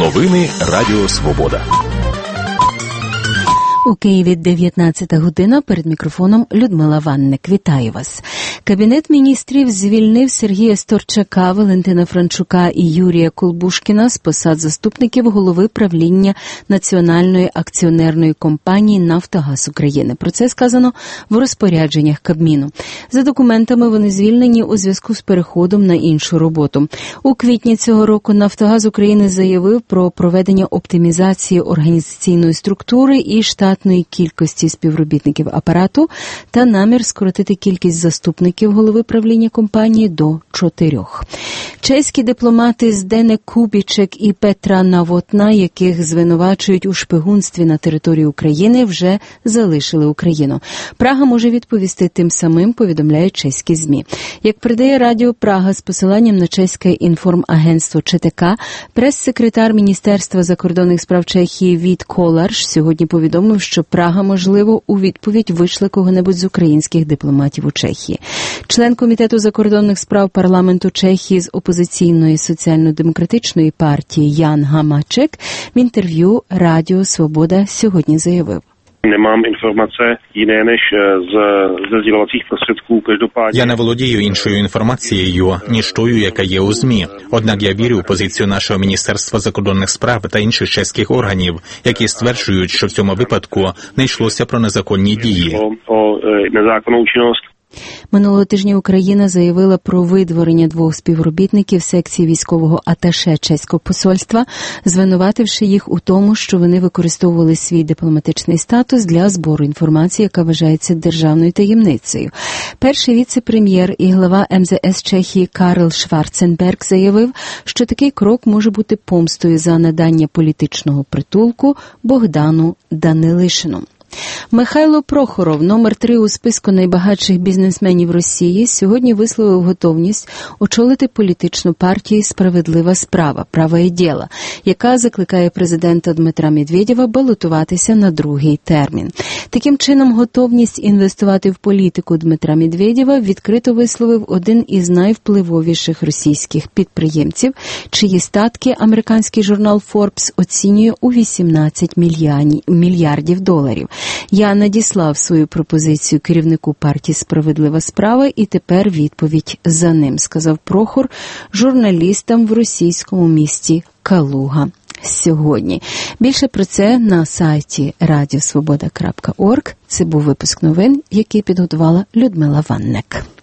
Новини Радіо Свобода. У Києві 19 година, перед мікрофоном Людмила Ванник. Вітаю вас. Кабінет міністрів звільнив Сергія Сторчака, Валентина Франчука і Юрія Колбушкіна з посад заступників голови правління Національної акціонерної компанії «Нафтогаз України». Про це сказано в розпорядженнях Кабміну. За документами вони звільнені у зв'язку з переходом на іншу роботу. У квітні цього року «Нафтогаз України» заявив про проведення оптимізації організаційної структури і штатної кількості співробітників апарату та намір скоротити кількість заступників голови правління компанії до 4. Чеські дипломати Здене Кубічек і Петра Навотна, яких звинувачують у шпигунстві на території України, вже залишили Україну. Прага може відповісти тим самим, повідомляють чеські ЗМІ. Як передає Радіо Прага з посиланням на чеське інформагентство ЧТК, прес-секретар Міністерства закордонних справ Чехії Віт Коларш сьогодні повідомив, що Прага, можливо, у відповідь вийшла кого-небудь з українських дипломатів у Чехії. Член Комітету закордонних справ парламенту Чехії з опозиційної соціально-демократичної партії Ян Гамачек в інтерв'ю Радіо Свобода сьогодні заявив. Nemám informace jiné než ze sdělovacích prostředků. Každopádně я не володію іншою інформацією, ніж тою, яка є у ЗМІ. Однак я вірю у позицію нашого Міністерства закордонних справ та інших чеських органів, які стверджують, що в цьому випадку не йшлося про незаконні дії. Незаконну чинність. Минулого тижня Україна заявила про видворення 2 співробітників секції військового аташе чеського посольства, звинувативши їх у тому, що вони використовували свій дипломатичний статус для збору інформації, яка вважається державною таємницею. Перший віце-прем'єр і глава МЗС Чехії Карл Шварценберг заявив, що такий крок може бути помстою за надання політичного притулку Богдану Данилишину. Михайло Прохоров, номер 3 у списку найбагатших бізнесменів Росії, сьогодні висловив готовність очолити політичну партію «Справедлива справа» «Праве діло», яка закликає президента Дмитра Медведєва балотуватися на другий термін. Таким чином, готовність інвестувати в політику Дмитра Медведєва відкрито висловив один із найвпливовіших російських підприємців, чиї статки американський журнал Forbes оцінює у 18 мільярдів доларів. Я надіслав свою пропозицію керівнику партії «Справедлива справа» і тепер відповідь за ним, сказав Прохор журналістам в російському місті Калуга сьогодні. Більше про це на сайті radiosvoboda.org. Це був випуск новин, який підготувала Людмила Ванник.